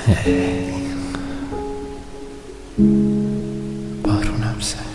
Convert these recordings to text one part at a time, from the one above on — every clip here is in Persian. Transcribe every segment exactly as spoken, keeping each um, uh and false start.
بارونم زد.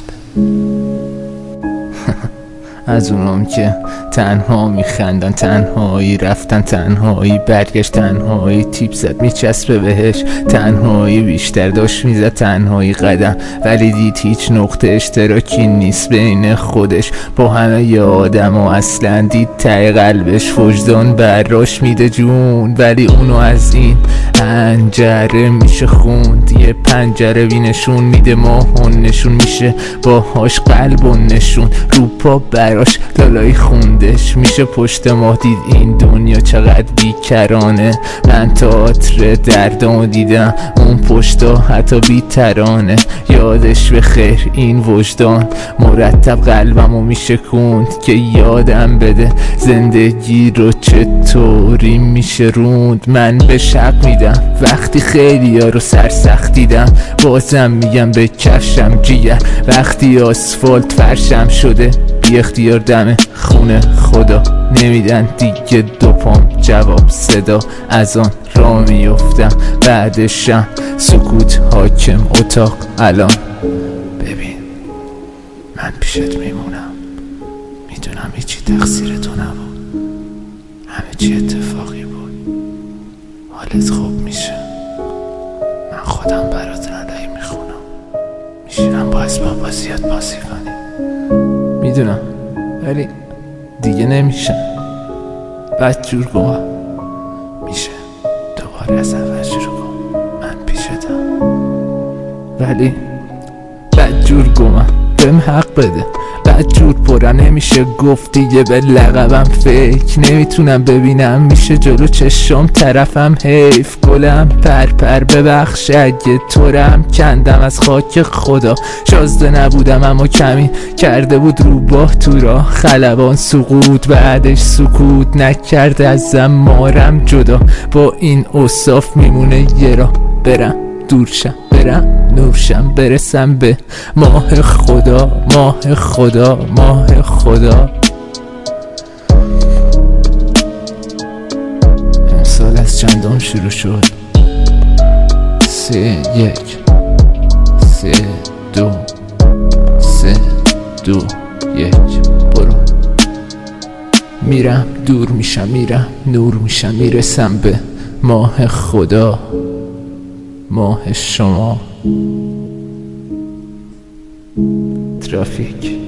از اونام که تنها میخندن، تنهایی رفتن، تنهایی برگشت، تنهایی تیپ زد میچسبه بهش، تنهایی بیشتر داشت میزد، تنهایی قدم، ولی دید هیچ نقطه اشتراکی نیست بین خودش با همه ی آدم و اصلا دید ته قلبش وجدان براش میده جون، ولی اونو از این پنجره میشه خوند. یه پنجره بینشون میده ماهون نشون میشه باهاش قلب و نشون رو پا براش لالایی خوندش میشه پشت ماه دید این دنیا چقدر بیکرانه. من تئاتر دردامو دیدم اون پشتا حتی بیترانه. یادش به خیر این وجدان مرتب قلبمو میشه کند که یادم بده زندگی رو چطوری میشه روند. من به شق میدم وقتی خیلی ها رو سرسخت دیدم، بازم میگم به کفشم جیگر وقتی آسفالت فرشم شده بی اختیار دم خونه خدا نمیدن دیگه دو پام جواب صدا از آن را میفتم بعدشم سکوت حاکم اتاق. الان ببین من پیشت میمونم، میدونم هیچی تقصیر تو نبود، همه چی اتفاقی بود، حالت خوب میشه، من خودم برات ردایی میخونم، میشینم با اسباب بازیات بازی کنی، میدونم ولی دیگه نمیشه، بد جور گوه میشه دوباره از اول شروع کن، من پیشتم ولی بد جور گوه بهم حق بده، بد جور پرا نمیشه گفت دیگه به لقبم فکر نمیتونم ببینم میشه جلو چشم طرفم حیف گلم پر پر ببخش اگه طورم کندم از خاک خدا شازده نبودم اما کمی کرده بود رو با تو را خلبان سقوط بعدش سکوت نکرده ازم مارم جدا با این اوصاف میمونه یه را برم دورشم برم نورشم برسم به ماه خدا ماه خدا ماه خدا. امسال از چندم شروع شد؟ سه یک سه دو سه دو یک برو. میرم دور میشم میرم نور میشم میرسم به ماه خدا ماه شما. ترافیک